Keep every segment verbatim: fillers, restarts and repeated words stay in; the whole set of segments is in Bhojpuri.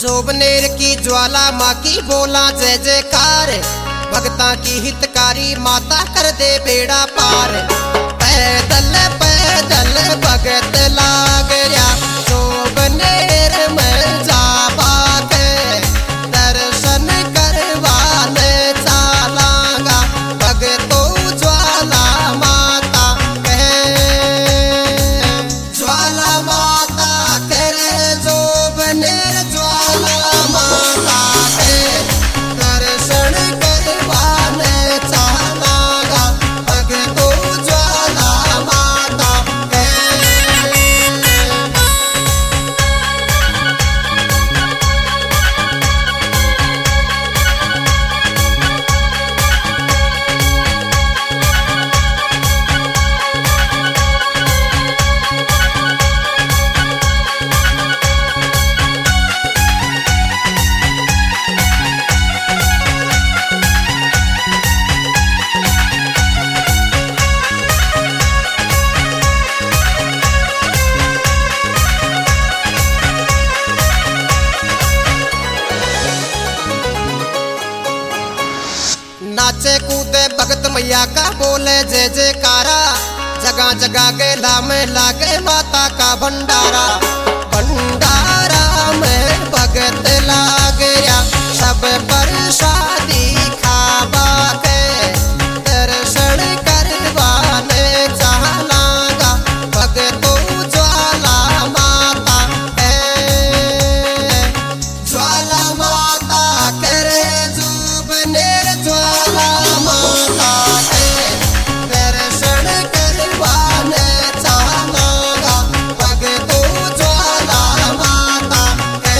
जोबनेर की ज्वाला माँ की बोला जय जयकार, भक्ता की हितकारी माता कर दे बेड़ा पार। पैदल पैदल भगत लाग गया जोबनेर में जावा के, दर्शन करवाने चालांगा भगतो ज्वाला माता कहे। ज्वाला माता करे जोबनेर ज्वाला माता के, दर्शन करवाने चालांगा भगतो ज्वाला माता के। नाचे कूदे भगत मैया का बोले जय जयकारा, जगह जगह गेला में लागे माता का भंडारा। भंडारा में भगत लाग गया सब प्रसादी खावा के, दर्शन करवाने चालांगा भगतो ज्वाला माता है। ज्वाला माता करे जोबनेर ज्वाला माता है, दर्शन करवाने चालांगा भगतो ज्वाला माता है।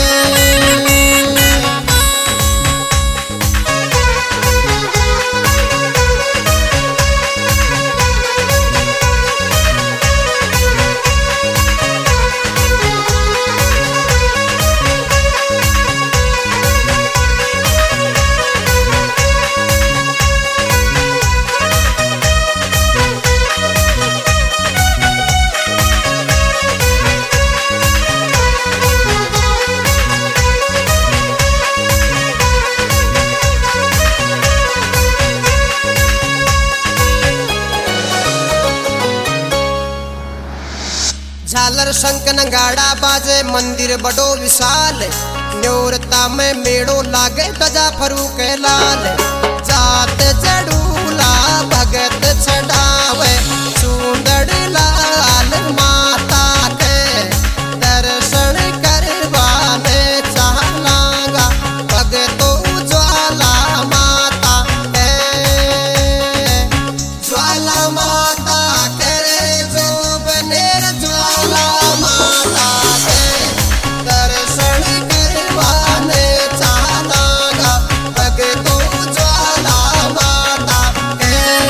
झालर शंख नगाड़ा बाजे मंदिर बड़ो विशाल, न्योरता में मेड़ो लागे गजा फरूक लाल। जात जड़ूला भगत छड़ावे सुंदर लाल माता के, दर्शन करवाने चालांगा भगतो ज्वाला माता के। ज्वाला माता करे जोबनेर ज्वाला माता के, दर्शन करवाने चालांगा भगतो ज्वाला माता के।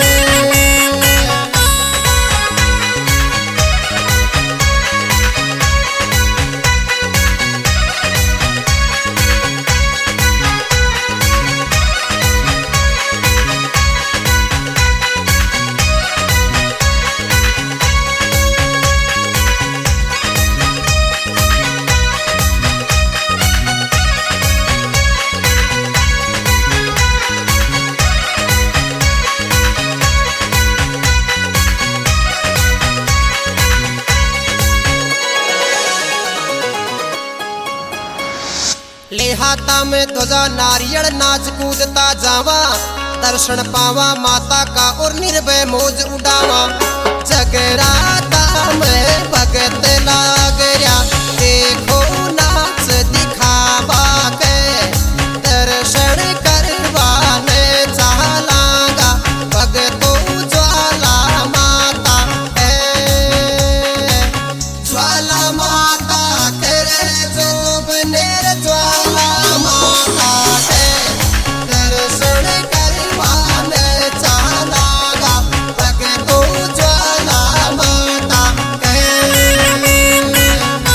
ले हाथा में ध्वजा नारियल नाच कूदता जावा, दर्शन पावा माता का और निर्भय मौज उड़ावा। जगराता में भगत लाग गया देखो नाच दिखावा के, दर्शन करवाने चालांगा भगतो ज्वाला माता है। ज्वाला माता करे जोबनेर ज्वाला माता है, दर्शन करवाने चालांगा भगतो ज्वाला माता है।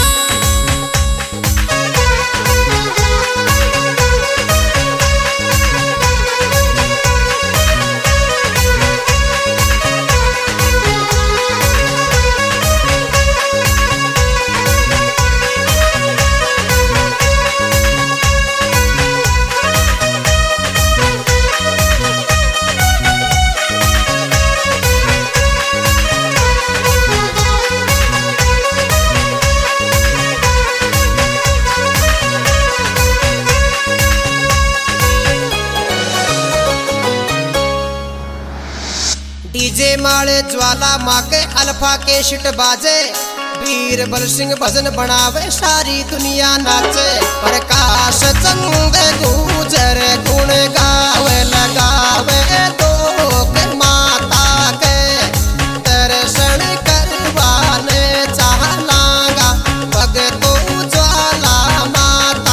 वाले ज्वाला माँ के अल्फा के शिट बाजे, वीर बल सिंह भजन बनावे सारी दुनिया नाचे। प्रकाश चंद गुजर गुण गावे लगावे दो के माता के दर्शन करवाने चाहलागा भगतो ज्वाला माता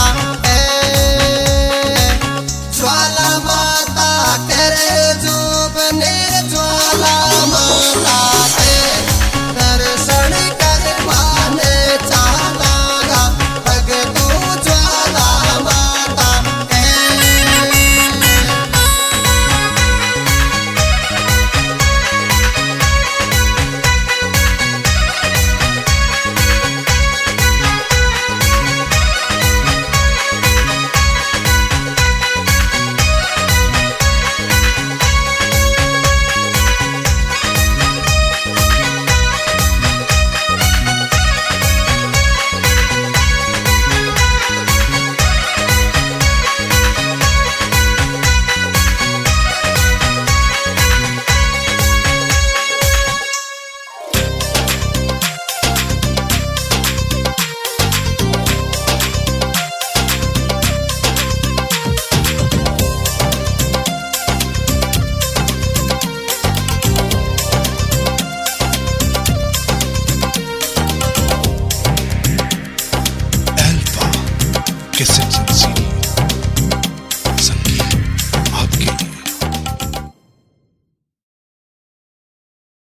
है। ज्वाला माता करे जोबने ज्वाला माता के दर्शन करवाने चाहलागा भगतो ज्वाला माता है। Alpha Cassette.